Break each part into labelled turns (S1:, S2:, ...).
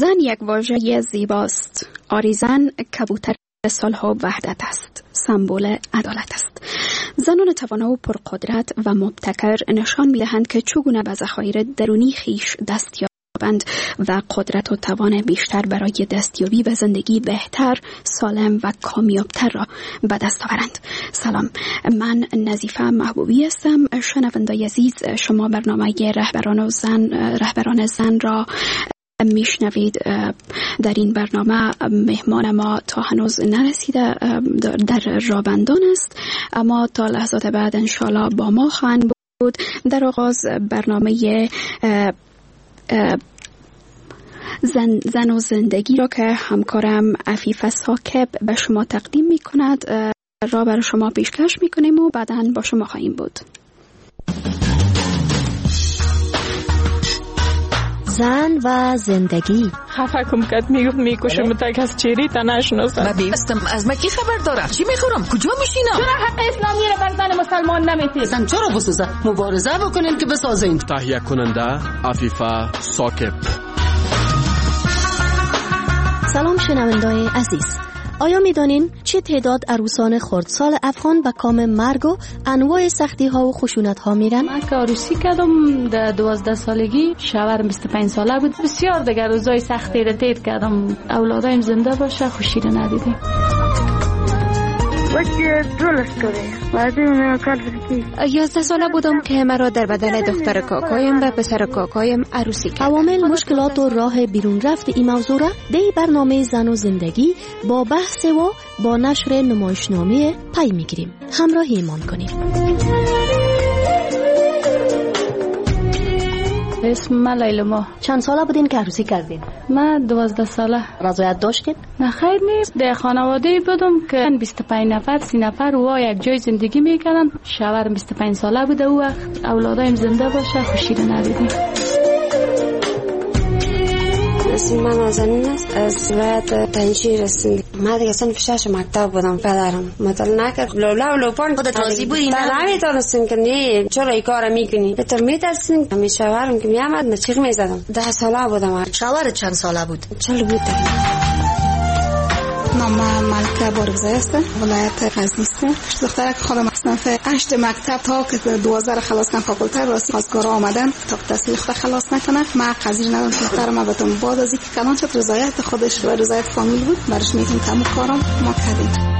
S1: زن یک واژه زیباست. آریزن کبوتر سالها وحدت است. سمبل عدالت است. زنان توانا و پرقدرت و مبتکر نشان می‌دهند که چگونه به ذخایر درونی خیش دست یابند و قدرت و توان بیشتر برای دستیابی به زندگی بهتر، سالم و کامیابتر را به دست آورند. سلام، من نظیفه محبوبی هستم. شنوندگان عزیز، شما برنامه رهبران زن را میشنوید. در این برنامه مهمان ما تا هنوز نرسیده، در رابندان است، اما تا لحظات بعد انشالله با ما خواهند بود. در آغاز برنامه زن و زندگی را که همکارم عفیفه ثاقب به شما تقدیم می کند را برای شما پیشکش می کنیم و بعداً با شما خواهیم بود.
S2: زن و زندگی.
S3: خفه کم کت میکشم تا کس چیری تا نشناسم.
S4: من بیستم از ما کی خبر داره؟ چی میخورم؟ کجا میشینم؟
S5: چرا حق اسلامی رو بر زن مسلمان نمیتید؟
S4: اصلا چرا بسازه؟ مبارزه بکنین که بسازین.
S6: تهیه کننده عفیفه ثاقب.
S2: سلام شنوندگان عزیز. آیا می‌دانین چه تعداد عروسان خردسال افغان به کام مرگ و انواع سختی‌ها و خشونت‌ها میرن؟
S3: من که عروسی کردم در 12 سالگی، شوهرم 25 ساله بود. بسیار دیگر روزای سختی را تیر کردم. اولادایم زنده باشه، خوشی را ندیدیم.
S7: بچه درست کنه. بعد اون کار بکنی.
S8: 11 ساله بودم که مرا در بدل دختر کاکایم و پسر کاکایم عروسی کرد.
S2: عوامل، مشکلات و راه بیرون رفت این موضوع را در برنامه زن و زندگی با بحث و با نشر نمایشنامه پی میگیریم. همراهی ایمان کنید.
S3: اسم من لیلا.
S2: چند ساله بودین که عروسی کردین؟
S3: من 12 ساله.
S2: رضایت داشتین؟
S3: نه خیر نیست. در خانواده بودم که 25 نفر 30 نفر و یک جای زندگی میکردن. شوهرم 25 ساله بود او وقت. اولادایم زنده باشه، خوشی رو ندیدیم.
S9: اسم من نازنین است، از ولایت پنجشیر هستم. من دیگه صنف 6 مکتب بودم. پدرم مطلع نکرد. لولا پان
S4: خودت راضی بودی؟
S9: نه نمیتونستم که نه چرا این کارو میکنی؟ تو میترسین؟ من شوهرم که میامد من چیغ میزدم. 10 ساله بودم.
S4: شوهرت چند ساله بود؟
S9: 40 بود.
S10: نام ملکه بارگزای است، ولایت غزنی است. دخترک خودم صنف 8 مکتب تا که 12 خلاص کردم فاکولته راستی خواستگارا آمدن تا تحصیل خود خلاص نکنه. ما قضیه ندارم دخترم بهتون بعد از اینکه کلان شد رضایت خودش و رضایت فامیل بود برش میتونم تمام کارم ما کردیم.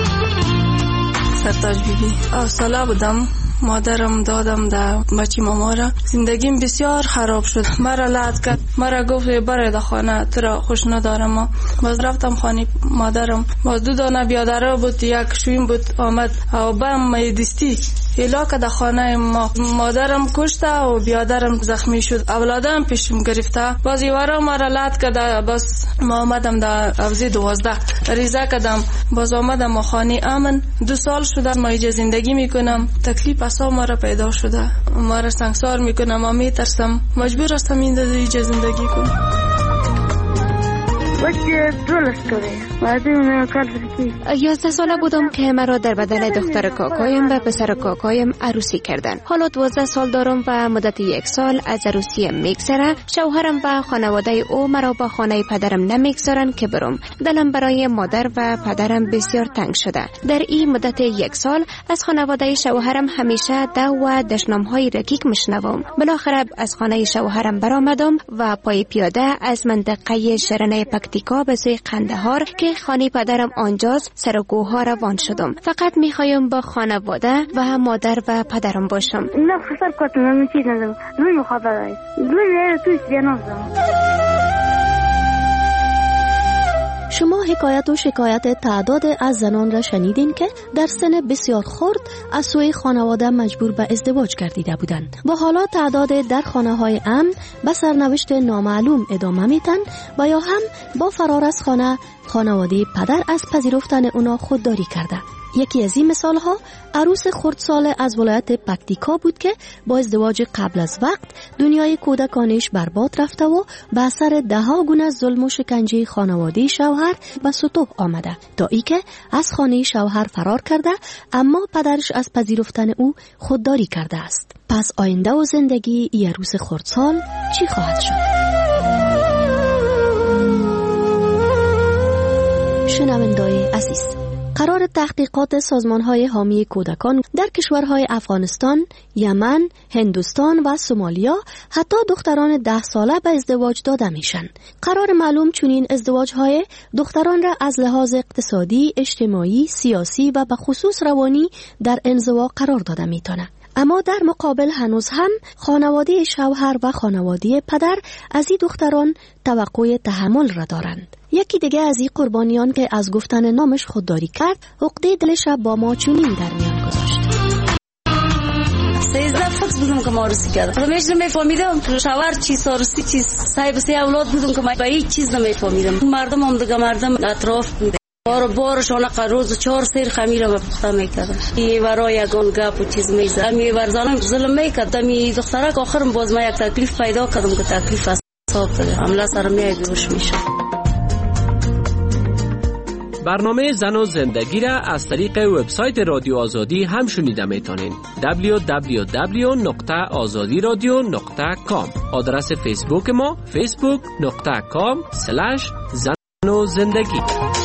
S11: سرتاج بیبی. ساله بودم. مادرم دادم در بچی ماما را. زندگیم بسیار خراب شد. مرا لعن کرد. مرا گفت بره در خانه، تو را خوش ندارم. باز رفتم خانه مادرم. باز 2 دانه بیادره بود، یک شویم بود آمد و بم دستی هلاک در خانه ما. مادرم کشته و بیادرم زخمی شد. اولادم پیشم گرفته. باز یوارا مرا لعن کرد. باز ما آمدم در اوزی 12 ریزه کردم. باز آمدم خانه امن. 2 سال شده ما اینجا زندگی میکنم. تکلیف اصلا مرا پیدا شده. مرا سنگسار میکنم. ما میترسم. مجبور هستم اینجا زندگی کنم.
S7: بچه درست کنه. بعد اون کار بکنی.
S8: 11 ساله بودم که مرا در بدل دختر کاکایم و پسر کاکایم عروسی کردن. حالا 12 سال دارم و مدت 1 سال از عروسی میگذره. شوهرم و خانواده او مرا با خانه پدرم نمیگذارن که برم. دلم برای مادر و پدرم بسیار تنگ شده. در این مدت 1 سال از خانواده شوهرم همیشه دو و دشنام‌های رکیک میشنوم. بالاخره از خانه شوهرم برآمدم و پای پیاده از منطقه شرنه پکتیکا به سوی قندهار که خانه پدرم آنجاست سرگوها روان شدم. فقط میخوایم با خانواده و مادر و پدرم باشم.
S7: نه خسر کتنم میچید ندارم. روی مخابره روی تویش جنازم.
S2: شما حکایت و شکایت تعداد از زنان را شنیدین که در سن بسیار خرد از سوی خانواده مجبور به ازدواج گردیده بودند و حالا تعداد در خانه‌های امن به سرنوشت نامعلوم ادامه میدن و یا هم با فرار از خانواده پدر از پذیرفتن اونا خودداری کرده. یکی از این مثال ها عروس خردسال از ولایت پکتیکا بود که با ازدواج قبل از وقت دنیای کودکانش برباد رفته و به اثر 10 گونه ظلم و شکنجه خانواده شوهر به سطوح آمده تا ای که از خانه شوهر فرار کرده، اما پدرش از پذیرفتن او خودداری کرده است. پس آینده و زندگی ای عروس خردسال چی خواهد شد؟ شنوندای عزیز، قرار تحقیقات سازمان‌های حامی کودکان در کشورهای افغانستان، یمن، هندوستان و سومالیا حتی دختران 10 ساله به ازدواج داده میشن. قرار معلوم چنین ازدواج‌های دختران را از لحاظ اقتصادی، اجتماعی، سیاسی و به خصوص روانی در انزوا قرار داده میتونه. اما در مقابل هنوز هم خانواده شوهر و خانواده پدر از این دختران توقع تحمل را دارند. یکی دیگه از این قربانیان که از گفتن نامش خودداری کرد، عقده دلش را با ما چنین در میان گذاشت.
S9: 13 فکس بودم که ما عروسی کردم. همیشه نمیفهمیدم که شوهر چیز عروسی چیز، صاحب 3 اولاد بودم که من به هیچ چیز نمیفهمیدم. مردم هم دیگه مردم اطراف بود. بارشان روز 4 سیر خمیر ما پخته میکردن. این ورای یگان گپ و چیز میزد. می ورزانم ظلم میکرد. می دخترک آخرم باز ما یک تکلیف پیدا کردم که تکلیف حساب بده. حمله سر میگوش میشه.
S6: برنامه زن و زندگی را از طریق وبسایت رادیو آزادی هم شنیده میتونین. www.azadiradio.com. آدرس فیسبوک ما facebook.com/زن و زندگی.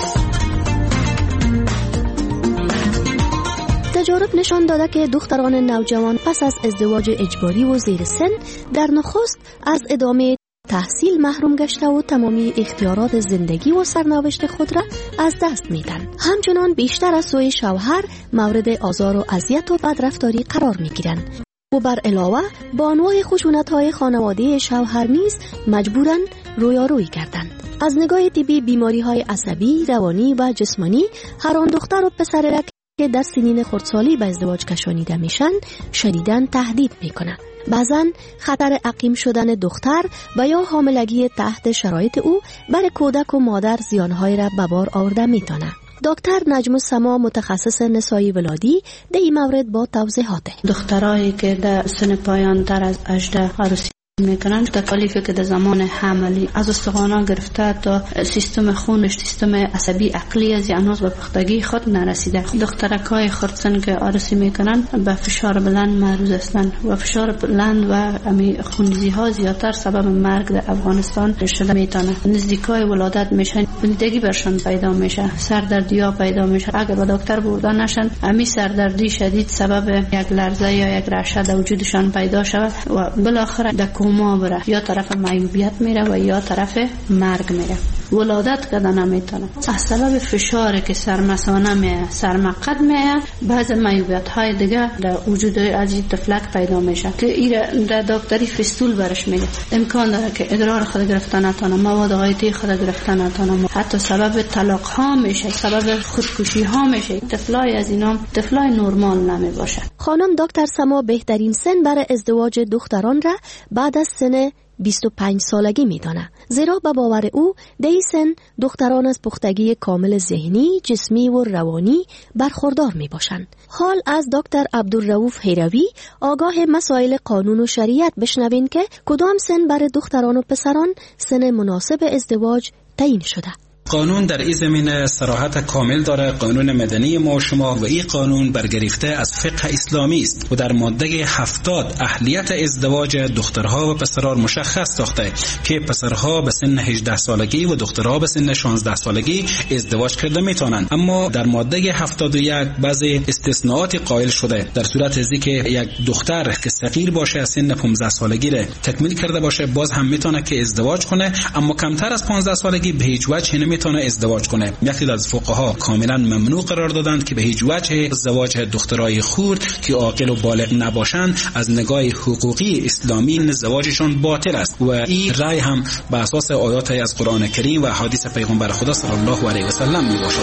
S2: تجارب نشان داده که دختران نوجوان پس از ازدواج اجباری و زیر سن در نخست از ادامه تحصیل محروم گشته و تمامی اختیارات زندگی و سرنوشت خود را از دست میدن. همچنان بیشتر از سوی شوهر مورد آزار و اذیت و بدرفتاری قرار میگیرند و بر علاوه با انواع خشونت‌های خانواده شوهر نیز مجبورن رویارویی کردند. از نگاه طبی بیماری‌های عصبی، روانی و جسمانی هر آن دختر و پسر را که در سنین خردسالی به ازدواج کشانیده میشن شدیداً تهدید میکنه. بعضاً خطر عقیم شدن دختر و یا حاملگی تحت شرایط او برای کودک و مادر زیانهای را به بار آورده میتونه. دکتر نجم السما متخصص نسایی ولادی در این مورد با توضیحات.
S12: دخترایی که در سن پایان تر از 18 عروسی میکنن، تکالیفی که در زمان حملی از استخوان‌ها گرفته تا سیستم خونش، سیستم عصبی عقلی از هنوز به پختگی خود نرسیده. دخترک‌های خردسن که عروسی میکنن به فشار بلند معرض هستند و فشار بلند و خونریزی‌ها زیادتر سبب مرگ در افغانستان شده میتونه. نزدیکای ولادت میشن، بندگی برشان پیدا میشه، سردردی‌ها پیدا میشه. اگر به دکتر بردن نشن، امی سردردی شدید سبب یک لرزه یا یک رعشه در وجودشان پیدا شود و بالاخره در کوما بره، یا طرف معیوبیت میره و یا طرف مرگ میره. ولادت کردن نمیتونه. از سبب فشاری که سرمثانه میه، سرمقد میه، بعض معیوبیت های دیگه در وجود از این طفلک پیدا میشه که این در دکتری فستول برش میگه. امکان داره که ادرار خود گرفتن نتونه، مواد غایطی خود گرفتن نتونه، حتی سبب طلاق ها میشه، سبب خودکشی ها میشه. طفلای از اینا طفلای نرمال نمی باشه.
S2: خانم دکتر سما بهترین سن برای ازدواج دختران را بعد از سن 25 سالگی میدانه، زیرا به باور او در این سن دختران از پختگی کامل ذهنی، جسمی و روانی برخوردار می باشند. حال از دکتر عبدالرؤوف حیروی آگاه مسائل قانون و شریعت بشنوین که کدام سن برای دختران و پسران سن مناسب ازدواج تعیین شده.
S13: قانون در این زمینه صراحت کامل داره. قانون مدنی ما و شما و این قانون برگرفته از فقه اسلامی است و در ماده 70 اهلیت ازدواج دخترها و پسران مشخص ساخته که پسرها به سن 18 سالگی و دخترها به سن 16 سالگی ازدواج کرده میتونن. اما در ماده 71 بعضی استثناءات قائل شده. در صورت ازی که یک دختر که صغیر باشه، سن 15 سالگی را تکمیل کرده باشه، باز هم میتونه که ازدواج کنه، اما کمتر از 15 سالگی به هیچ وجه میتونه ازدواج کنه. یکی از فقها کاملا ممنوع قرار دادند که به هیچ وجه ازدواج دخترای خرد که عاقل و بالغ نباشند از نگاه حقوقی اسلامی ازدواجشان باطل است و این رأی هم به اساس آیات از قرآن کریم و احادیث پیغمبر خدا صلی الله علیه و سلم میباشد.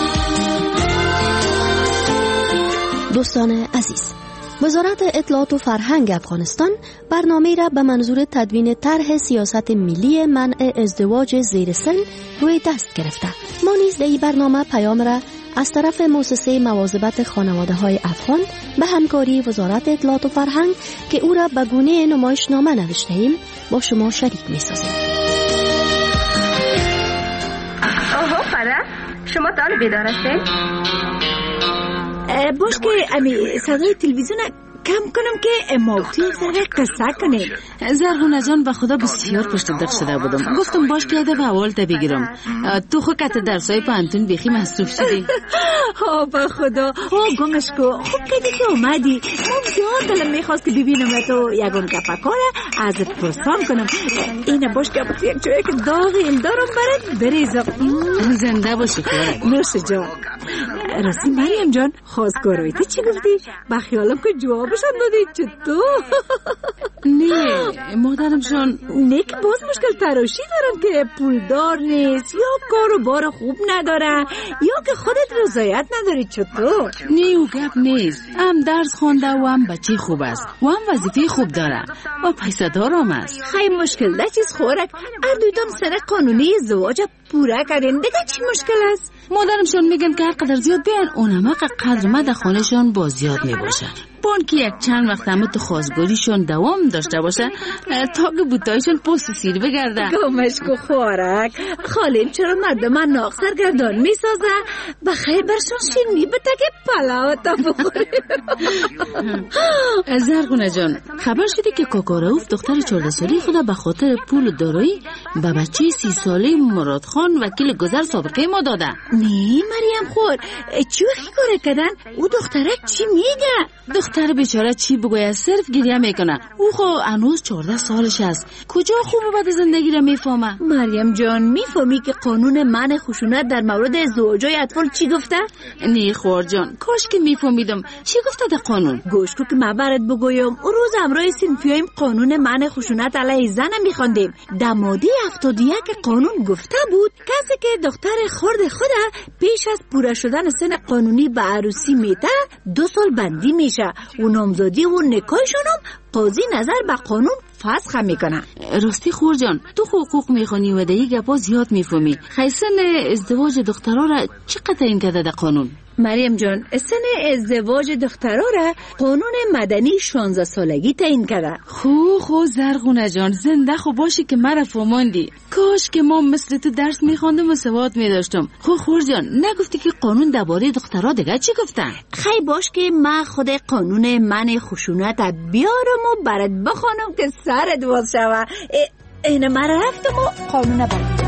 S2: دوستان عزیز، وزارت اطلاعات و فرهنگ افغانستان برنامه را به منظور تدوین طرح سیاست ملی منع ازدواج زیر سن روی دست گرفته. ما نیز در این برنامه پیام را از طرف مؤسسه مواظبت خانواده های افغان به همکاری وزارت اطلاعات و فرهنگ که او را به گونه نمایشنامه نوشته ایم با شما شریک می سازیم.
S14: آها پدر، شما تا بیدار هستید؟
S5: باش که امی صدای تلویزیون
S15: کم کنم که موضوع سر قصه کنیم.
S16: زرغونه جان به خدا بسیار پشت دق شده بودم. گفتم باش که ادب اول تا بگیرم. تو خود که درسای پانتون بیخی مصروف شدی.
S15: به خدا گمش کو. خوب کردی که اومدی. من زیاد دلم میخواست که ببینم تو یگون کپکاره از پرسام کنم. اینه باش که یک جایی که داغ دارم برات بریزم.
S16: زنده باشی خورد.
S15: نوش جان. راستی مریم جان خواستگاروی تو چی گفتی؟ با خیالم که جوابشان دادی. چطور؟
S16: نه مادرم جان.
S15: نه که باز مشکل تراشی دارم که پولدار نیست یا کار و بار خوب نداره یا که خودت رضایت نداری. چطور؟
S16: نه او گپ نیست. هم درس خونده و هم بچه خوب است و هم وظیفه خوب داره و پیسه دارم است.
S15: خیلی مشکل ده چیز خورک. هر دویتان سر قانونی ازدواج پورا کردین. دیگه چی مشکل است؟
S16: مادرمشون میگن که هر قدر زیاد بیان اونم قدر مد خانهشون با زیاد میباشه. بون که یک چند وقت همه تو خواستگاریشون دوام داشته باشه تا که بوتایشون پست سیر بگرده.
S15: گمش کو خوارک. خالیم چرا مرد من ناق سرگردان میسازه بخیر برشون شیرنی بته که پلاو تا بخوری.
S16: زرغونه جان خبر شدی که کاکا رؤوف دختر 14 ساله خدا به خاطر پول و دارایی به بچه 30 ساله مراد خان وکیل گذر سابقه ما داده.
S15: نه مریم خور چی کار کردن؟ او دخترک چی میگه؟
S16: دختر بیچاره چی بگوید صرف گریه میکنه. او خو هنوز 14 سالش است. کجا خوبه بعد زندگی را میفهمه؟
S15: مریم جان میفهمی که قانون منع خشونت در مورد ازدواجای اطفال چی گفته؟
S16: نه خور جان کاش که میفهمیدم چی گفته در قانون.
S15: گوش کو که من برات بگویم. اون روز امرای صنفیایم قانون منع خشونت علیه زن میخواندیم. در ماده 71 قانون گفته بود کسی که دختر خرد خود پیش از پوره شدن سن قانونی به عروسی میته 2 سال بندی میشه و نامزادی و نکاحشون هم قاضی نظر به قانون فسخ میکنه.
S16: راستی خور جان تو حقوق میخونی و دیگه گپا زیاد میفهمی. خیسن ازدواج دخترها را چقدر تعیین کرده در قانون؟
S15: مریم جان سن ازدواج دخترها را قانون مدنی 16 سالگی تعیین کرده.
S16: خو زرغونه جان زنده خو باشی که مرا فهماندی. کاش که ما مثل تو درس میخواندم و سواد میداشتم. خور جان نگفتی که قانون درباره دخترها دیگه چی گفتن؟
S15: خیلی باش که من خود قانون منع خشونت بیارم و برات بخوانم که سرت باز شوه. اینه من رفتم و قانون برات.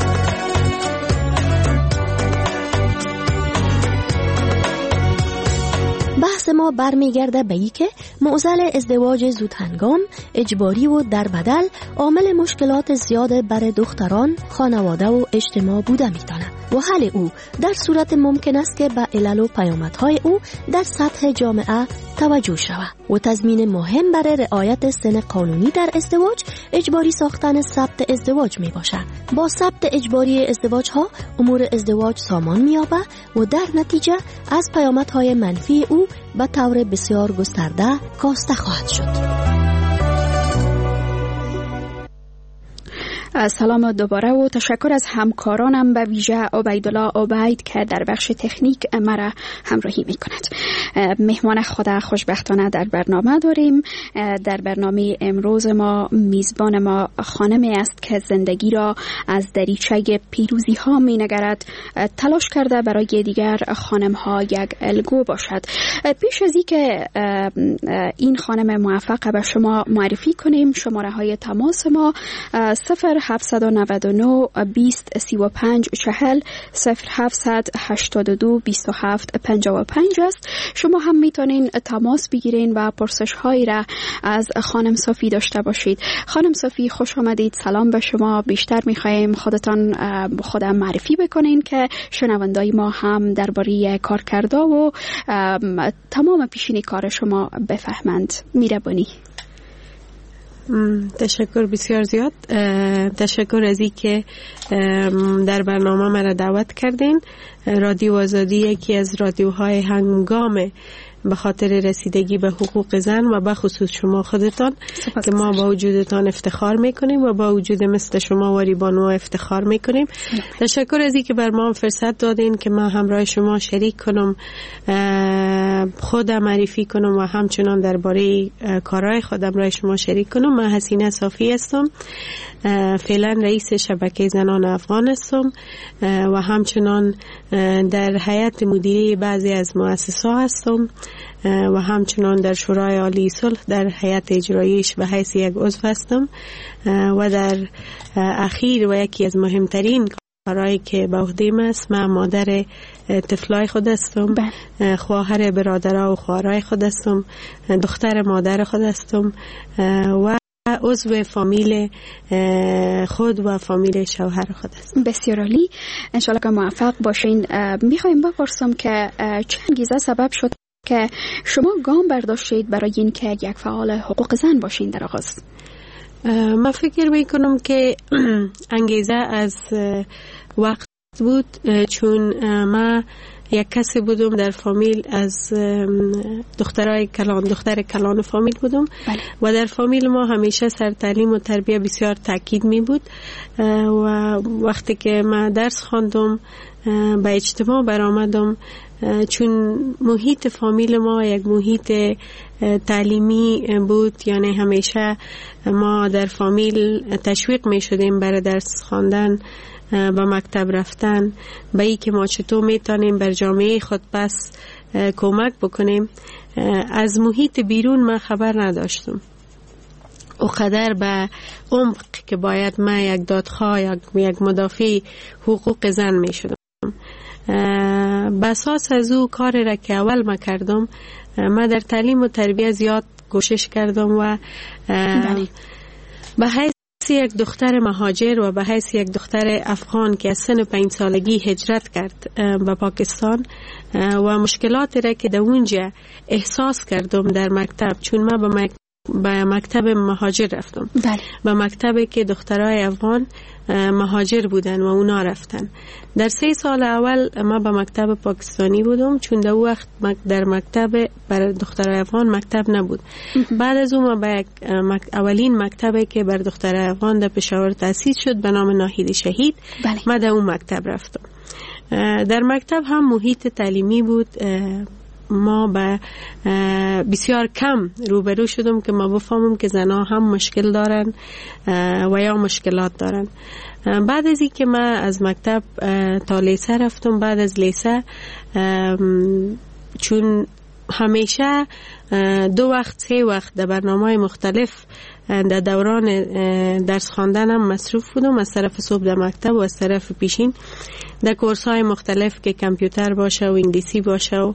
S2: بحث ما برمیگرده به اینکه معضل ازدواج زودهنگام، اجباری و در بدل عامل مشکلات زیاد برای دختران، خانواده و اجتماع بوده میتونه و حل او در صورت ممکن است که به علل و پیامدهای او در سطح جامعه توجه شود و تضمین مهم برای رعایت سن قانونی در ازدواج اجباری ساختن ثبت ازدواج می باشد. با ثبت اجباری ازدواج ها امور ازدواج سامان می یابد و در نتیجه از پیامدهای منفی او به طور بسیار گسترده کاسته خواهد شد.
S1: سلام دوباره و تشکر از همکارانم به ویژه عبیدالله عبید که در بخش تکنیک مرا همراهی می کند. مهمان خدا خوشبختانه در برنامه داریم. در برنامه امروز ما میزبان ما خانمی است که زندگی را از دریچه پیروزی ها می نگرد. تلاش کرده برای دیگر خانم ها یک الگو باشد. پیش از اینکه این خانم موفق به شما معرفی کنیم شماره های تماس ما 0799 20 35 40 0782 27 55 است. شما هم میتونین تماس بگیرین و پرسش هایی را از خانم صافی داشته باشید. خانم صافی خوش آمدید. سلام به شما. بیشتر میخوایم خودتان خودم معرفی بکنین که شنوندای ما هم درباره کارکردا و تمام پیشین کار شما بفهمند. میربانی.
S17: تشکر بسیار زیاد. تشکر از این که در برنامه مرا دعوت کردین. رادیو آزادی یکی از رادیوهای هنگامه به خاطر رسیدگی به حقوق زن و به خصوص شما خودتان که ما با وجودتان افتخار میکنیم و با وجود مثل شما واریبانو افتخار میکنیم. تشکر از این که بر ما فرصت دادین که ما همراه شما شریک کنم، خودم معرفی کنم و همچنان درباره کارهای خودم راه شما شریک کنم. من حسینه صافی هستم، فعلا رئیس شبکه زنان افغان هستم و همچنان در هیئت مدیره بعضی از مؤسسات هستم و همچنان در شورای عالی صلح در هیئت اجراییش به حیث یک عضو هستم و در اخیر و یکی از مهمترین کارهایی که به عهده من است، من مادر طفلای خود هستم، خواهر برادرها و خواهرای خود هستم، دختر مادر خود هستم و عضو فامیل خود و فامیل شوهر خود است.
S1: بسیار عالی، انشالله که موفق باشین. میخوایم بپرسم که چه انگیزه سبب شد که شما گام برداشتید برای این که یک فعال حقوق زن باشین در آغاز؟
S17: من فکر میکنم که انگیزه از وقت بود، چون ما یک کسی بودم در فامیل از دختر کلان فامیل بودم و در فامیل ما همیشه سر تعلیم و تربیه بسیار تاکید می بود و وقتی که من درس خواندم به اجتماع برآمدم، چون محیط فامیل ما یک محیط تعلیمی بود، یعنی همیشه ما در فامیل تشویق می شدیم برای درس خواندن، به مکتب رفتن، به ای که ما چطور میتونیم بر جامعه خود پس کمک بکنیم. از محیط بیرون من خبر نداشتم او قدر به عمق که باید من یک دادخواه یک مدافع حقوق زن می شدم. به اساس از او کار را که اول ما کردم، من در تعلیم و تربیه زیاد کوشش کردم و به حیث یک دختر مهاجر و به حیث یک دختر افغان که از سن 5 سالگی هجرت کرد به پاکستان و مشکلات را که در اونجا احساس کردم در مکتب، چون من به مکتب مهاجر رفتم، به مکتبی که دخترای افغان مهاجر بودن و اونا رفتن. در 3 سال اول ما به مکتب پاکستانی بودم، چون در وقت در مکتب برای دخترای افغان مکتب نبود. بعد از اون ما به اولین مکتبی که بر دخترای افغان در پشاور تأسیس شد به نام ناهید شهید، ما در اون مکتب رفتم. در مکتب هم محیط تعلیمی بود، ما به بسیار کم روبرو شدم که ما بفهمم که زنها هم مشکل دارن و یا مشکلات دارن. بعد از اینکه ما از مکتب تا لیسه رفتم، بعد از لیسه چون همیشه 2 وقت 3 وقت در برنامه مختلف در دوران درس خواندنم مصروف بودم، از طرف صبح در مکتب و از طرف پیشین در کورس های مختلف که کامپیوتر باشه و انگلیسی باشه و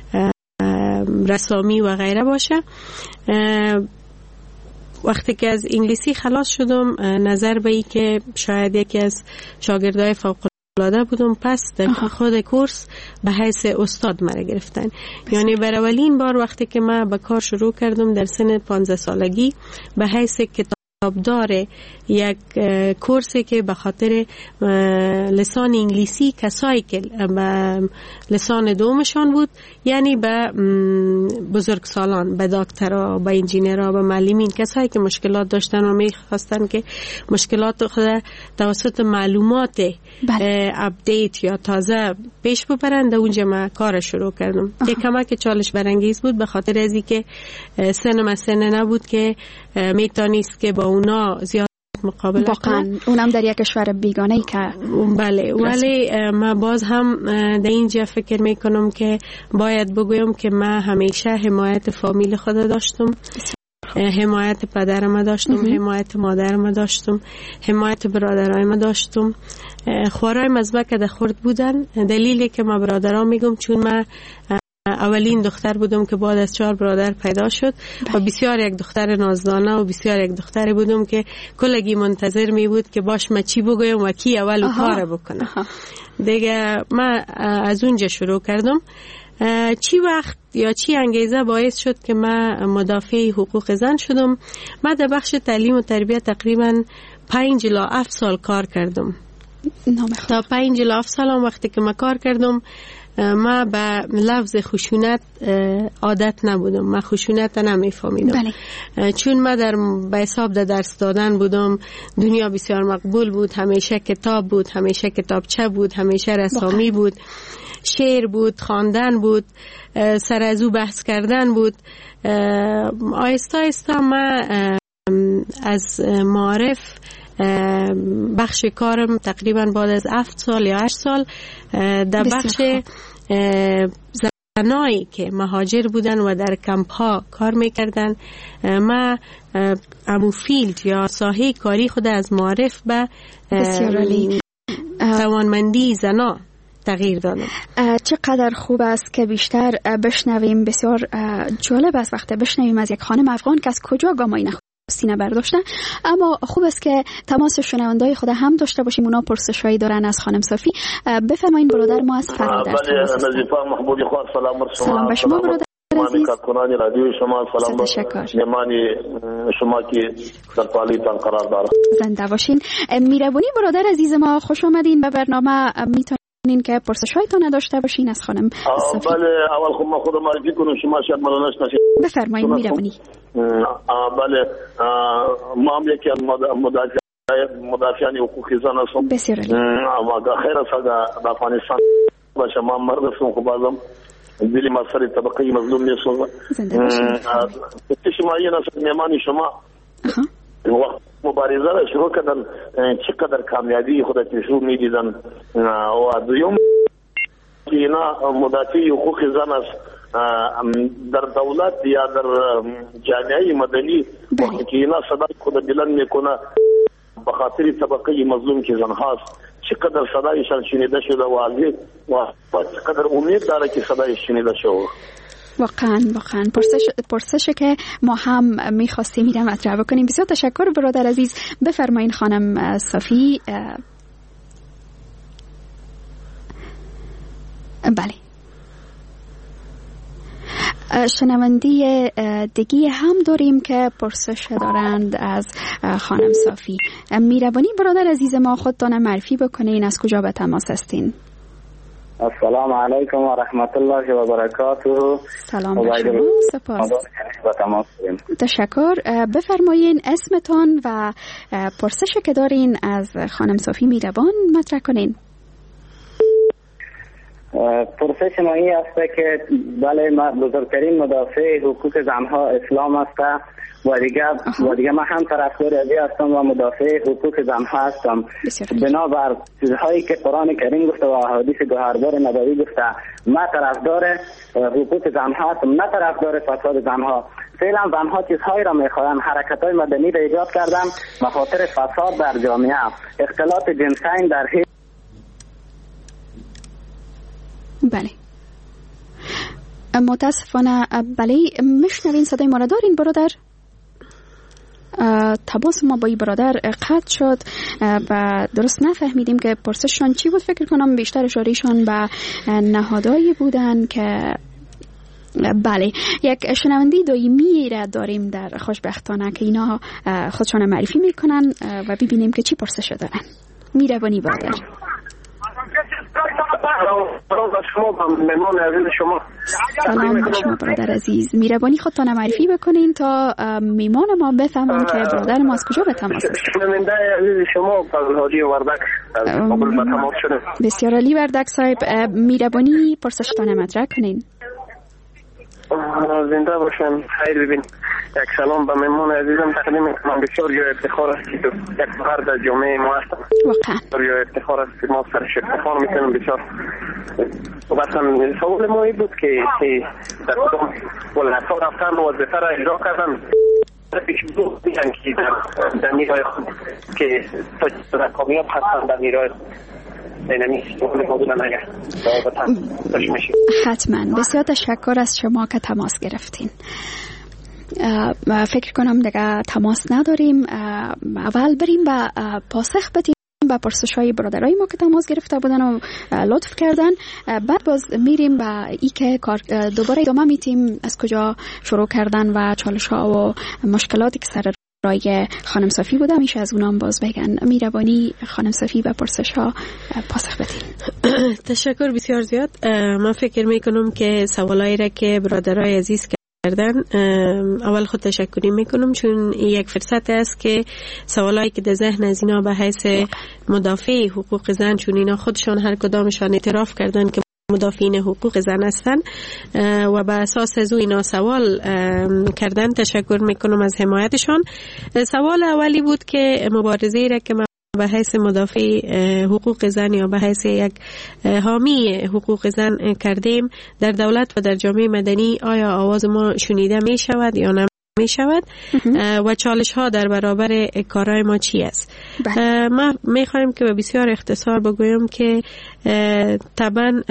S17: رسامی و غیره باشه. وقتی که از انگلیسی خلاص شدم، نظر به ای که شاید یکی از شاگردای فوق العاده بودم، پس در خود کورس به حیث استاد مرا گرفتن. یعنی بر اولین بار وقتی که من به کار شروع کردم در سن 15 سالگی به حیث کتابدار یک کورسی که به خاطر لسان انگلیسی کسایی که به لسان دومشان بود، یعنی به بزرگسالان، به دکترها، به انجینرها، به معلمین، کسایی که مشکلات داشتن و میخواستن که مشکلات خود توسط معلومات اپدیت یا تازه پیش ببرند، اونجا من کار شروع کردم. یک کمک چالش برانگیز بود، به خاطر از اینکه سن نبود که میتونست که با اونا زیاد مقابله
S1: واقعا اونم در یک کشور بیگانه‌ای که
S17: بله، ولی من باز هم در اینجا فکر میکنم که باید بگویم که من همیشه حمایت فامیل خود داشتم، حمایت پدرم داشتم، حمایت مادرم داشتم، حمایت برادرای داشتم. خوارای مزبک در خورد بودن. دلیلی که ما برادرام میگم چون من اولین دختر بودم که بعد از 4 برادر پیدا شد و بسیار یک دختر نازدانه و بسیار یک دختر بودم که کلگی منتظر می بود که باش ما چی بگویم و کی اول کار بکنه. دیگه من از اونجا شروع کردم. چی وقت یا چی انگیزه باعث شد که من مدافع حقوق زن شدم؟ من در بخش تعلیم و تربیت تقریبا 5 الی 7 سال کار کردم. تا 5 الی 7 سال وقتی که من کار کردم، ما به لفظ خشونت عادت نبودم، من خشونت نمیفهمیدم. چون من به حساب درس دادن بودم، دنیا بسیار مقبول بود، همیشه کتاب بود، همیشه کتابچه بود، همیشه رسامی بود، شعر بود، خواندن بود، سر از او بحث کردن بود. آهسته آهسته من از معارف بخش کارم تقریبا بعد از 7 سال یا 8 سال در بخش زنایی که مهاجر بودن و در کمپ ها کار میکردن، ما امو فیلد یا ساحه کاری خود از معرف به توانمندی زنا تغییر دادم.
S1: چقدر خوب است که بیشتر بشنویم. بسیار جالب است وقتی بشنویم از یک خانم افغان که از کجا گامای سینه برداشته. اما خوب است که تماس شنوندای خود هم داشته باشیم. اونا پرسشایی دارن از خانم صافی. بفرمایید برادر ما از فرا در تماس هستیم. سلام به شما برادر عزیز.
S18: رادیو شما سلام به مهمانی شما که در پالیتان قرار داره.
S1: زنده باشین. میربونی برادر عزیز ما، خوش آمدین به برنامه. میتونین که پرسشایتان داشته باشین از خانم صافی.
S18: بله، اول خود ما خود معرفی کنم، شما شاید منو نشناسید.
S1: بفرمایید میربونی.
S18: بله، ما هم یکی از مدافعان حقوق زن هستم.
S1: بسیار عالی.
S18: اما خیر است در افغانستان باشه، ما مرد هستم، خب بازم دلی مسئله طبقه مظلوم نیستم.
S1: زنده باشین.
S18: شما یه نسل مهمانی شما وقت مبارزه را شروع کردن، چقدر کامیابی خودت نشون میدیدن و دویم که اینا مدافع حقوق زن است در دولت یا در جامعه مدنی، وقتی که اینا صدای خود بلند میکنه به خاطر طبقه مظلوم که زن هاست، چقدر صدایشان شنیده شده و چقدر امید داره که صدایش شنیده شده.
S1: واقعا پرسش که ما هم میخواستیم میرم مطرح بکنیم. بسیار تشکر برادر عزیز. بفرمایین خانم صافی. بله، شنوندی دیگی هم داریم که پرسش دارند از خانم صافی. میربانی برادر عزیز ما، خودتان معرفی بکنین، از کجا به تماس هستین؟
S19: السلام علیکم و رحمت الله و برکاته.
S1: سلام به شما. سپاس. تشکر. بفرمایین اسمتان و پرسشی که دارین از خانم صافی میربان مطرح کنین.
S19: پرسش ما این است که بله، بزرگترین مدافع حقوق زنها اسلام است و دیگه من هم طرفدار ازی هستم و مدافع حقوق زنها هستم. بنابر چیزهایی که قرآن کریم گفته و احادیث گوهردار نبوی گفته، من طرفدار حقوق زنها هستم، نه طرفدار فساد زنها. فعلا زنها چیزهایی را میخواهند، حرکت‌های مدنی را ایجاد کردن به خاطر فساد در جامعه، اختلاط جنسین در
S1: بله. متاسفانه بله، میشنوین صدای ما را دارین برادر؟ تماس ما با این برادر قطع شد و درست نفهمیدیم که پرسششان چی بود. فکر کنم بیشتر اشارهشان به نهادهایی بودن که بله. یک شنوندی دائمی را داریم در خوشبختانه که اینا خودشان معرفی میکنن و ببینیم که چی پرسش دارن. میروانی برادر. سلام به شما برادر عزیز. میربانی خودتان معرفی بکنین تا میمان ما بفهمن که برادر ما از کجا به تماس است.
S19: شنونده عزیز شما هادی وردک قبول به تماس شده.
S1: بسیار عالی وردک صاحب. میربانی پرسشتان مطرح کنین.
S19: زنده باشن. خیر. ببین، یک سلام به مهمان عزیزم تقدیم میکنم. بسیار یا افتخار است که یک فرد از جامعه ما هستم. واقعا یا افتخار است که ما سرش افتخار میکنم. بسیار مثلا سوال ما این بود که در کدام ولایت‌ها رفتن و وظیفه را اجرا کردن، پیش دو دیدن که در نیروی خود که تا کامیاب هستن در نیروی
S1: حتما. بسیار تشکر از شما که تماس گرفتین. فکر کنم دیگه تماس نداریم. اول بریم به پاسخ بدیم به پرسش‌های برادرای ما که تماس گرفته بودن و لطف کردن. بعد باز میریم به ای که دوباره ادامه میتیم از کجا شروع کردن و چالش‌ها و مشکلاتی که سر رای خانم صافی بوده. میشه از اونام باز بگن. میربانی خانم صافی به پرسش‌ها پاسخ بدین.
S17: تشکر بسیار زیاد. من فکر میکنم که سوالایی را که برادرای عزیز کردن، اول خود تشکری میکنم چون یک فرصت است که سوالایی که در ذهن از اینا به حیث مدافع حقوق زن، چون اینا خودشان هر کدامشان اعتراف کردن که مدافعین حقوق زن هستن و به اساس از اینا سوال کردن، تشکر میکنم از حمایتشان. سوال اولی بود که مبارزه‌ای را که من به حیث مدافع حقوق زن یا به حیث یک حامی حقوق زن کردیم در دولت و در جامعه مدنی، آیا آواز ما شنیده می شود یا نه می شود و چالش ها در برابر کارهای ما چی است؟ ما می خواهیم که به بسیار اختصار بگویم که طبعا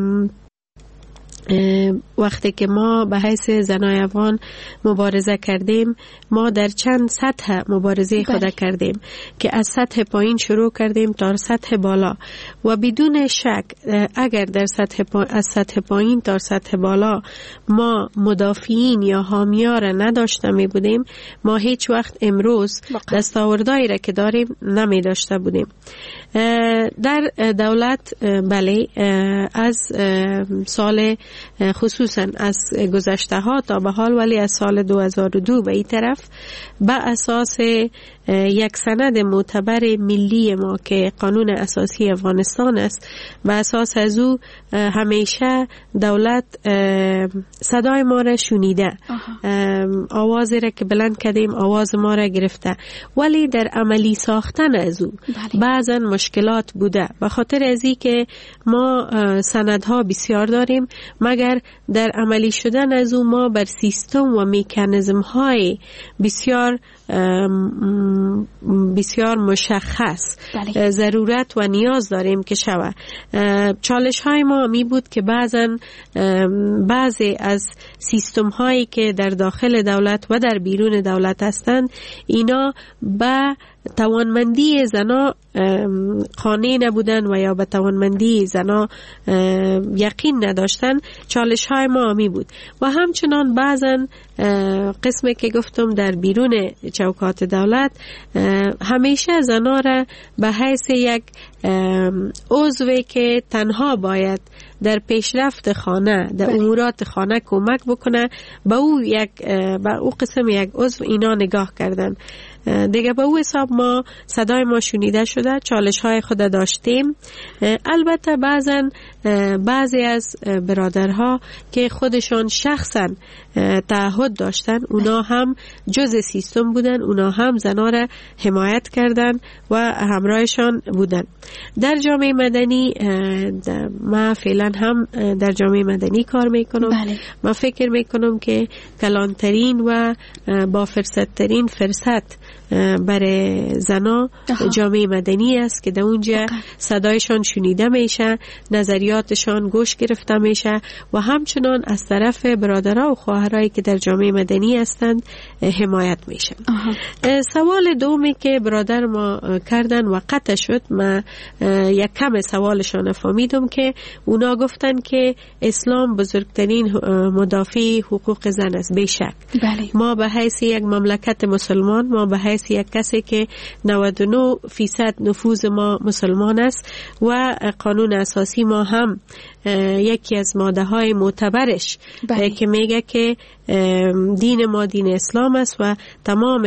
S17: وقتی که ما به حیث زنای افغان مبارزه کردیم، ما در چند سطح مبارزه خود کردیم که از سطح پایین شروع کردیم تا سطح بالا و بدون شک اگر در از سطح پایین تا سطح بالا ما مدافعین یا حامیان را نداشته می بودیم، ما هیچ وقت امروز دستاوردهایی را که داریم نمی داشته بودیم. در دولت بله از سال خصوصا از گذشته ها تا به حال، ولی از سال 2002 به این طرف به اساس یک سند معتبر ملی ما که قانون اساسی افغانستان است، به اساس از او همیشه دولت صدای ما را شنیده، آوازی را که بلند کردیم آواز ما را گرفته، ولی در عملی ساختن از او بعضا مشکلات بوده. به خاطر ازی که ما سندها بسیار داریم، مگر در عملی شدن از او ما بر سیستم و میکانیزم های بسیار مشخص ضرورت و نیاز داریم که شود. چالش های ما می بود که بعضی از سیستم هایی که در داخل دولت و در بیرون دولت هستند، اینا به توانمندی زنا قانع نبودن و یا به توانمندی زنا یقین نداشتن. چالش های ما می بود و همچنان بعضا قسمی که گفتم در بیرون چوکات دولت همیشه زنا را به حیث یک عضوی که تنها باید در پیشرفت خانه در امورات خانه کمک بکنه به او قسم یک عضو اینا نگاه کردن. دیگه به او حساب ما صدای ما شنیده شده، چالش های خود داشتیم. البته بعضی از برادرها که خودشان شخصا تعهد داشتن، اونا هم جز سیستم بودن، اونا هم زنا را حمایت کردن و همراهشان بودن. در جامعه مدنی ما فعلا هم در جامعه مدنی کار میکنم. ما فکر میکنم که کلانترین و با فرصتترین فرصت برای زنا جامعه مدنی است که در اونجا صدایشان شنیده میشه، نظریاتشان گوش گرفته میشه و همچنان از طرف برادرها و خواهرایی که در جامعه مدنی هستند حمایت میشه. سوال دومی که برادر ما کردن و قطع شد، من یک کم سوالشان فهمیدم که اونا گفتن که اسلام بزرگترین مدافع حقوق زن است. بیشک ما به حیث یک مملکت مسلمان، ما به حیث یک کسی که 99% نفوذ ما مسلمان است و قانون اساسی ما هم یکی از ماده های معتبرش که میگه که دین ما دین اسلام است و تمام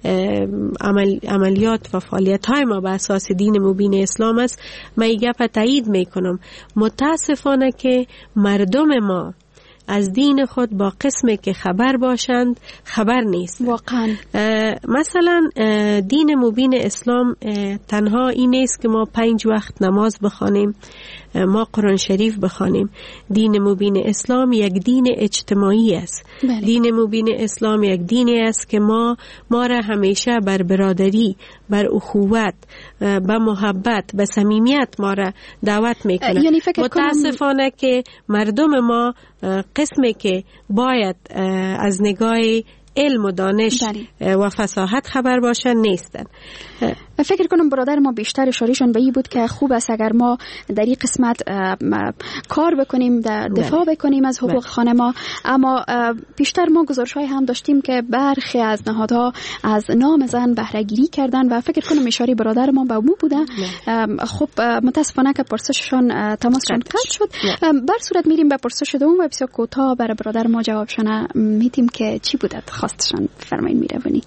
S17: عملیات و فعالیت های ما به اساس دین مبین اسلام است. من این گپ تایید میکنم. متاسفانه که مردم ما از دین خود با قسمی که خبر باشند خبر نیست. واقعا مثلا دین مبین اسلام تنها این نیست که ما 5 وقت نماز بخوانیم، ما قرآن شریف بخوانیم. دین مبین اسلام یک دین اجتماعی است. دین مبین اسلام یک دینی است که ما را همیشه بر برادری، بر اخوت، به محبت، به صمیمیت ما را دعوت میکنه. یعنی متاسفانه که مردم ما قسمی که باید از نگاه علم و دانش و فصاحت خبر باشن نیستن.
S1: فکر کنم برادر ما بیشتر اشارهشون به این بود که خوب است اگر ما در این قسمت کار بکنیم، در دفاع بکنیم از حقوق خانه ما. اما بیشتر ما گزارش‌های هم داشتیم که برخی از نهادها از نام زن بهره گیری کردن و فکر کنم اشاره برادر ما به او بوده. خب متاسفانه که پرسششان تماسشان قطع شد. بر صورت میریم به پرسش دوم و بسیار کوتاه برای برادر ما جوابشان میدیم که چی بوده خواستشان. فرمایید میروانی.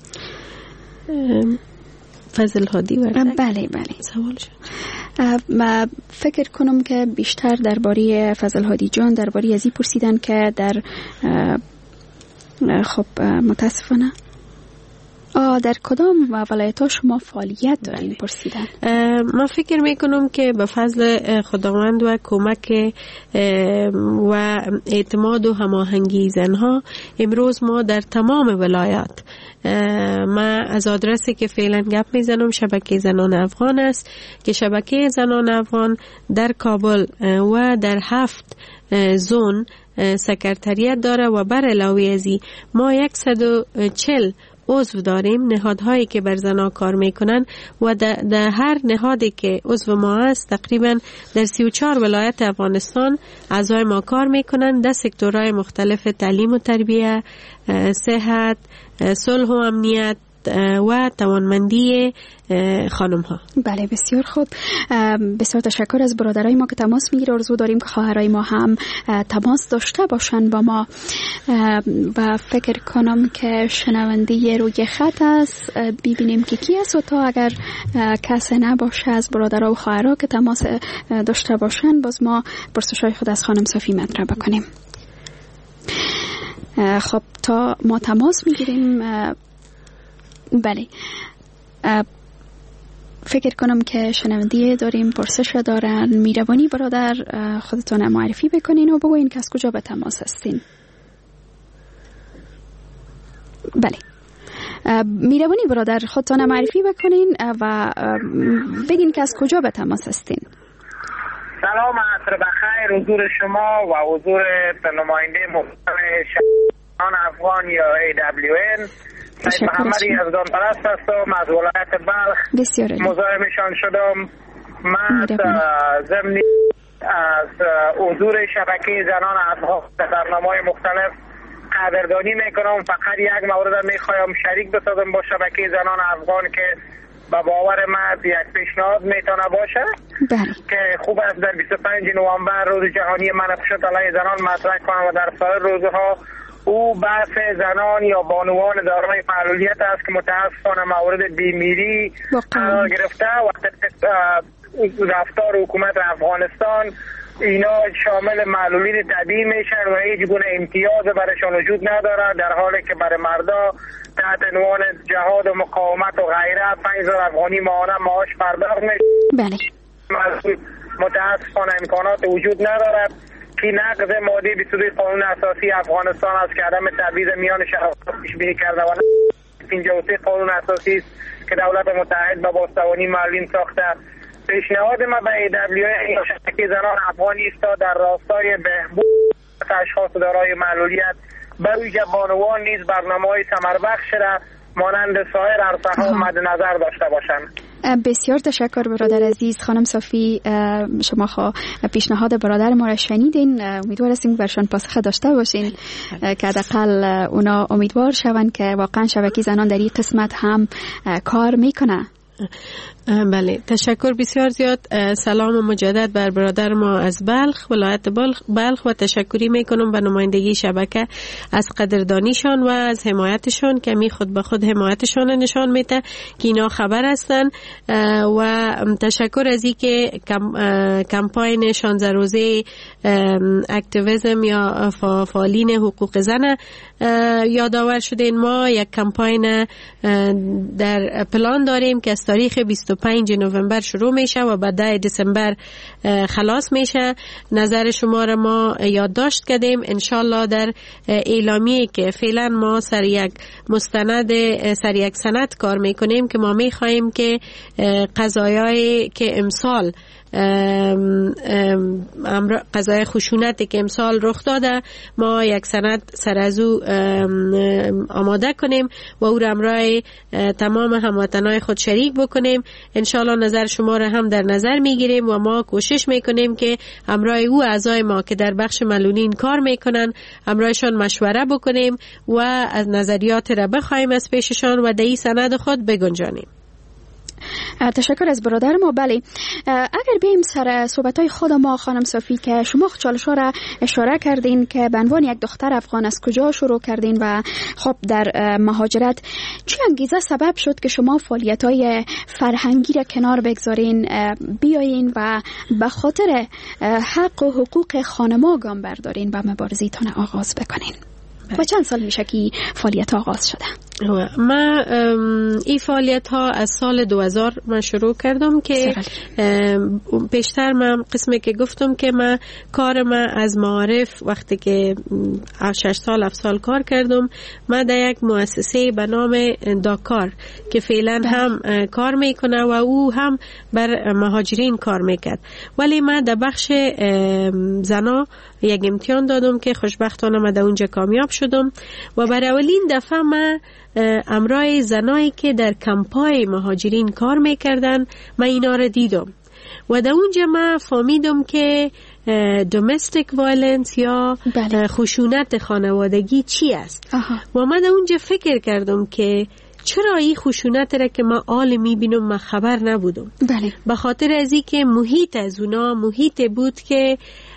S17: فضل هادی
S1: بله سوالش ما فکر کنم که بیشتر درباره فضل هادی جان درباره ازی پرسیدن که در خب متاسفانه یا در کدام ولایت ها شما فعالیت دارین پرسیدن؟
S17: من فکر میکنم که به فضل خداوند و کمک و اعتماد و هماهنگی زنها امروز ما در تمام ولایات، من از آدرسی که فعلا گپ میزنم شبکه زنان افغان است که شبکه زنان افغان در کابل و در 7 زون سکرتریت داره و بر علاوه ازی ما 140 عضو داریم، نهادهایی که بر زنها کار میکنن و در هر نهادی که عضو ما است تقریبا در 34 ولایت افغانستان اعضای ما کار میکنن در سکتورهای مختلف تعلیم و تربیه، صحت، صلح و امنیت و توانمندی خانم ها.
S1: بله بسیار خوب، بسیار تشکر از برادرای ما که تماس میگیره. آرزو داریم که خواهرای ما هم تماس داشته باشن با ما و فکر کنم که شنونده روی خط است. ببینیم که کی است و تا اگر کسی نباشه از برادرها و خواهرها که تماس داشته باشن باز ما پرسشای خود از خانم صفی مطرح بکنیم. خب تا ما تماس میگیریم، بله فکر کنم که شنونده داریم، پرسش دارن. میروانی برادر خودتون معرفی بکنین و بگوین که از کجا به تماس هستین. بله میروانی برادر خودتون معرفی بکنین و بگین که از کجا به تماس هستین.
S20: سلام، عصر بخیر حضور شما و حضور نماینده محترم شهران افغان یا AWN سید محمد یزدان پرست هستم از ولایت بلخ. مزاحمشان شدم. من ضمن از حضور شبکه زنان افغان در برنامه‌های مختلف قدردانی میکنم. فقط یک مورد میخوایم شریک بسازم با شبکه زنان افغان که با باور من یک پیشنهاد میتونه باشه که خوب است در 25 نوامبر روز جهانی منافشت علیه زنان مطرح کنم و در سایر روزها او بحث زنان یا بانوان دارای معلولیت است که متاسفانه مورد بیمیری قرار گرفته و رفتار حکومت افغانستان اینا شامل معلولین طبیعی میشن و هیچ گونه امتیاز برایشان وجود نداره، در حالی که برای مردا تحت عنوان جهاد و مقاومت و غیره 5000 افغانی ماهانه معاش پرداخت میشه. متاسفانه امکانات وجود ندارد که نقض ماده 22 قانون اساسی افغانستان است که عدم تبعیض میان شهروندان پیش بینی کرده و 53 قانون اساسی است که دولت متحد با بازتوانی معلولین ساخته. پیشنهاد ما به AWN یا شبکه زنان افغانی است تا در راستای بهبود اشخاص دارای معلولیت به ویژه بانوان نیز برنامه‌های ثمربخش را مانند سایر عرصه‌ها مد نظر داشته باشند.
S1: بسیار تشکر برادر عزیز. خانم صفی شما پیشنهاد برادر ما را شنیدین، امیدوار هستیم برشان پاسخ داشته باشین که حداقل اونا امیدوار شوند که واقعا شبکه زنان در این قسمت هم کار میکنه.
S17: بله تشکر بسیار زیاد. سلام مجدد بر برادر ما از بلخ، ولایت بلخ و تشکری میکنم به نمایندگی شبکه از قدردانیشان و از حمایتشان که می خود به خود حمایتشان نشان میده که اینا خبر هستن و تشکر از این که کمپاین 16 روزه اکتیویسم یا فعالین حقوق زن یادآور شدین. ما یک کمپاین در پلان داریم که از تاریخ 25 نوامبر شروع میشه و بعد 10 دسامبر خلاص میشه. نظر شما را ما یادداشت کردیم. انشالله در اعلامیه که فعلا ما سر یک سند کار میکنیم که ما میخواهیم که قضایایی که امسال قضای خشونتی که امسال رخ داده ما یک سند سر از او آماده کنیم و او را همراه تمام هموطنان خود شریک بکنیم. انشالله نظر شما را هم در نظر میگیریم و ما کوشش میکنیم که همراه او اعضای ما که در بخش معلولین کار میکنن همراهشان مشوره بکنیم و از نظریات را بخوایم از پیششان و در این سند خود بگنجانیم.
S1: تشکر از برادر ما. بله اگر بیم سر صحبتای خود ما خانم صفی که شما چالش‌ها را اشاره کردین که به عنوان یک دختر افغان از کجا شروع کردین و خب در مهاجرت چه انگیزه سبب شد که شما فعالیت‌های فرهنگی را کنار بگذارین بیاین و به خاطر حق و حقوق خانم‌ها گام بردارین و مبارزیتان آغاز بکنین؟ و چند سال میشه که فعالیت آغاز شده؟
S17: من این فعالیت ها از سال 2000 من شروع کردم که پیشتر من قسمی که گفتم که من کار من از معارف وقتی که 6 سال 7 سال کار کردم، من در یک مؤسسه به نام داکار که فعلا هم کار میکنه و او هم بر مهاجرین کار میکرد، ولی من در بخش زنا یک امتحان دادم که خوشبختانه من در اونجا کامیاب شدم و برای اولین دفعه من امرای زنایی که در کمپای مهاجرین کار میکردن من اینا را دیدم و در اونجا من فهمیدم که domestic violence یا خشونت خانوادگی چی است. و من در اونجا فکر کردم که چرا این خشونت را که من آل میبینم من خبر نبودم. به خاطر از این که محیط از اونا محیط بود که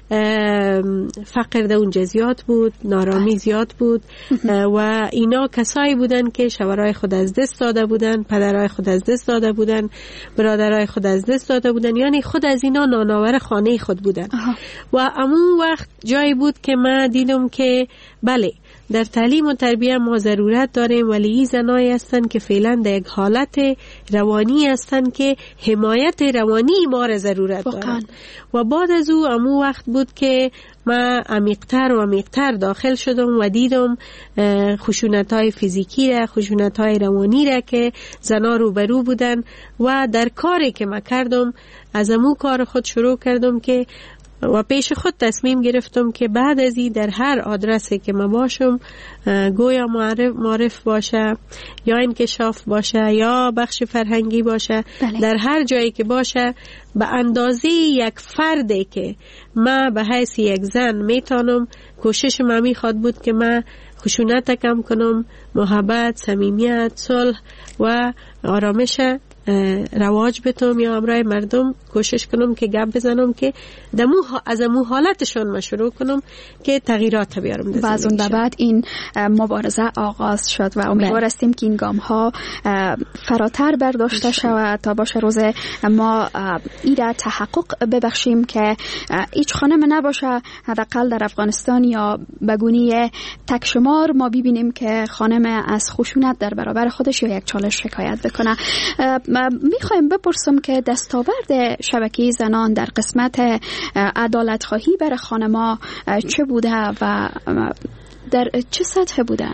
S17: فقر در اونجا زیاد بود، نارامی زیاد بود و اینا کسایی بودن که شوهرای خود از دست داده بودن، پدرای خود از دست داده بودن، برادرای خود از دست داده بودن، یعنی خود از اینا نانآور خانه خود بودن. و امون وقت جایی بود که من دیدم که بله در تعلیم و تربیه ما ضرورت داریم، ولی این زنایی هستن که فعلا در یک حالت روانی هستن که حمایت روانی ما را ضرورت دارن. و بعد از او امو وقت بود که من عمیق‌تر و عمیق‌تر داخل شدم و دیدم خشونت‌های فیزیکی را، خشونت‌های روانی را که زنا روبرو بودن و در کاری که من کردم از امو کار خود شروع کردم که و پیش خود تصمیم گرفتم که بعد از این در هر آدرسی که من باشم، گویا معرف باشه یا انکشاف باشه یا بخش فرهنگی باشه، در هر جایی که باشه به اندازه یک فردی که من به حیث یک زن میتونم، کوشش من میخواد بود که من خشونت کم کنم، محبت، صمیمیت، صلح و آرامش رواج بتم یا امرای مردم کوشش کنم که گپ بزنم که از امو حالتشون من شروع کنم که تغییرات بیارم.
S1: و از اون بعد این مبارزه آغاز شد و امیدوار هستیم که این گام ها فراتر برداشته شود تا باشه روز ما ایره تحقق ببخشیم که هیچ خانم نباشه حداقل در افغانستان یا بگونی تک شمار ما ببینیم که خانم از خشونت در برابر خودش یا یک چالش شکایت بکنه. میخوایم بپرسم که دستاورد شبکه زنان در قسمت عدالت خواهی برای خانما چه بوده و در چه سطح بوده؟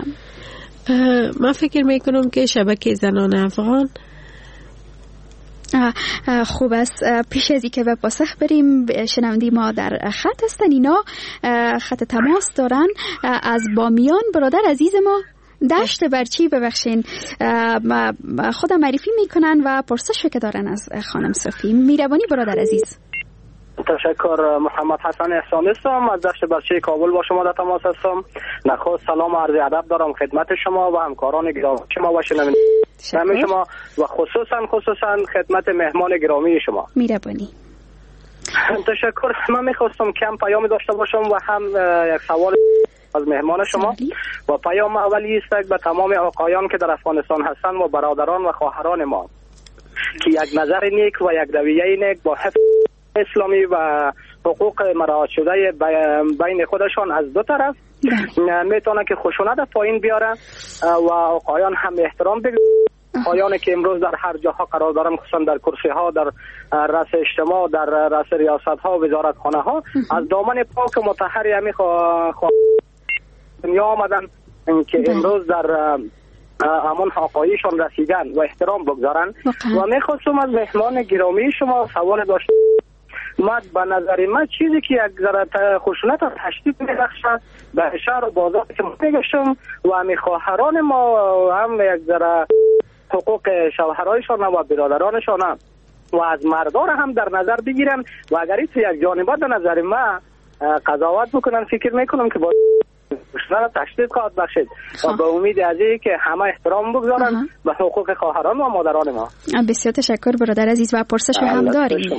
S17: من فکر میکنم که شبکه زنان افغان
S1: خوب است. پیش از اینکه به پاسخ بریم، شنوندی ما در خط هستن، اینا خط تماس دارن از بامیان. برادر عزیز ما دشت برچی ببخشین خودم معرفی میکنن و پرسش که دارن از خانم صفی. میروانی برادر عزیز.
S20: تشکر. محمد حسن احسانی هستم از دشت برچی کابل، با شما در تماس هستم. نخست سلام و عرض ادب دارم خدمت شما و همکاران گرامی شما و شنوندگان شما و خصوصا خدمت مهمان گرامی شما.
S1: میروانی.
S20: تشکر. من میخواستم کم پیام داشته باشم و هم یک سوال از مهمان شما و پیام اولی است به تمام آقایان که در افغانستان هستند و برادران و خواهران ما که یک نظر نیک و یک رویه نیک با حفظ اسلامی و حقوق مراعات شده بین خودشان از دو طرف میتونه که خشونت پایین بیاره و آقایان هم احترام بگذارن. آقایانی که امروز در هر جاها قرار دارن، خصوصا در کرسی ها، در رأس اجتماع، در رأس ریاست ها، وزارت خانه ها، از دامن پاک مطهر همی دنیا آمدن که امروز در همون حقایشان رسیدن و احترام بگذارن. و میخواستم از مهمان گرامی شما سوال داشتم. به نظر من چیزی که یک ذره خشونت را تشدید می‌بخشه در شهر و بازار که میگشتم و همی خواهران ما هم یک ذره حقوق شوهرایشان و برادرانشان و از مردان هم در نظر بگیرن و اگر این یک جانبه به نظر من قضاوت بکنن، فکر میکنم که با خشونت تشدید خواهد بخشید و به امید از این که همه احترام بگذارن به حقوق خواهران و مادران ما.
S1: بسیار تشکر برادر عزیز. و پرسش هم داریم.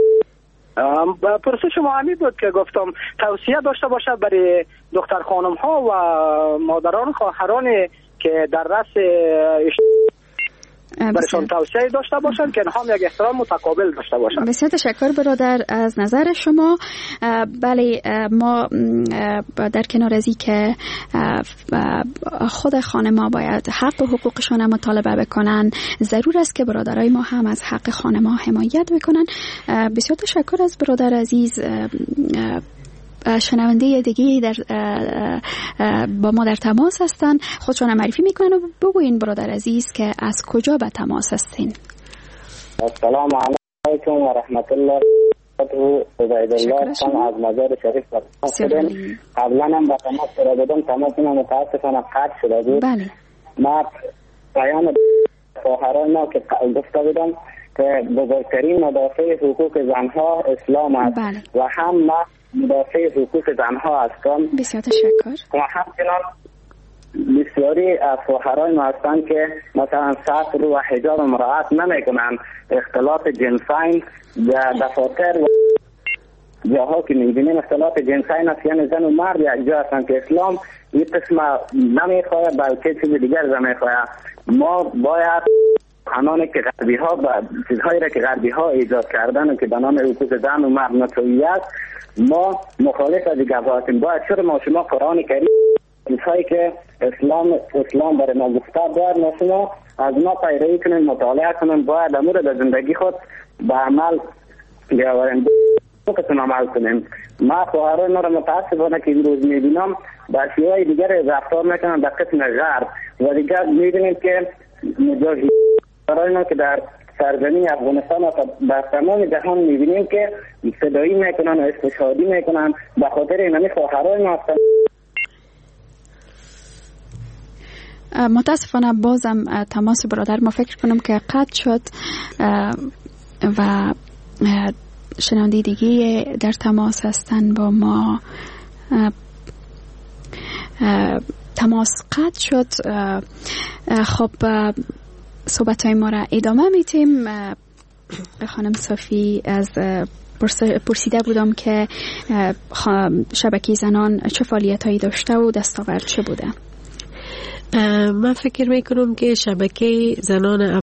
S20: پرسش شما همین بود که گفتم توصیه داشته باشه برای دختر خانم ها و مادران خواهران که در رأس
S21: برشان توصیه داشته باشند که هم یک احترام متقابل داشته باشند.
S1: بسیار تشکر برادر از نظر شما. بله، ما در کنار از این که خود خانم‌ها باید حق و حقوقشان مطالبه بکنن، ضرور است که برادرای ما هم از حق خانم‌ها حمایت بکنن. بسیار تشکر از برادر عزیز. شنونده دیگه با ما در تماس هستن، خودشان معرفی میکنن و بگوین برادر عزیز که از کجا به تماس هستین.
S19: السلام علیکم و رحمت الله و عبیدالله از مزار شریف هستم. قبلا هم به تماس بودم، تماس من متاسفانه قطع شده بود.
S1: بله.
S19: ما پیام خواهران ما که گفته بودم که بزرگترین مدافع حقوق زنها اسلام است.
S1: بله.
S19: و هم ما مدافع حقوق زنها هستم.
S1: بسیار تشکر.
S19: و همچنان بسیاری از خواهران ما هستند که مثلا سطر و حجاب مراعات نمیکنن، اختلاط جنسین در دفاتر و جاها که میبینیم اختلاط جنسین است، یعنی زن و مرد یک جا هستند که اسلام این قسم نمیخواهد بلکه چیز دیگر نمیخواهد. ما باید همانه که غربی ها و چیزهایی را که غربی ها ایجاد کردن و که به نام حقوق زن و مرد مساویت، ما مخالف از دیگه هستیم. باید چرا ما شما قرآن کریم چیزهایی که اسلام برای ما گفته باید ما شما از ما پیروی کنیم، مطالعه کنیم، باید امور در زندگی خود به عمل بیاوریم، قسم عمل کنیم. ما خواهران ما را متاسفانه که امروز میبینم در شیوه دیگر رفتار میکنن در قسم غرب و دیگر میبینیم که مجاهدین که در سرزمین افغانستان و در تمام جهان میبینیم که صدایی میکنن و استشهادی میکنن. به خاطر اینمی خواهران ما هستن.
S1: متاسفانه بازم تماس برادر ما فکر کنم که قطع شد و شنونده دیگه در تماس هستن با ما. تماس قطع شد. خب صحبت های ما را ادامه میتیم. خانم صافی از پرسیده بودم که شبکه زنان چه فعالیت هایی داشته و دستاورد چه بوده؟
S17: من فکر میکنم که شبکه زنان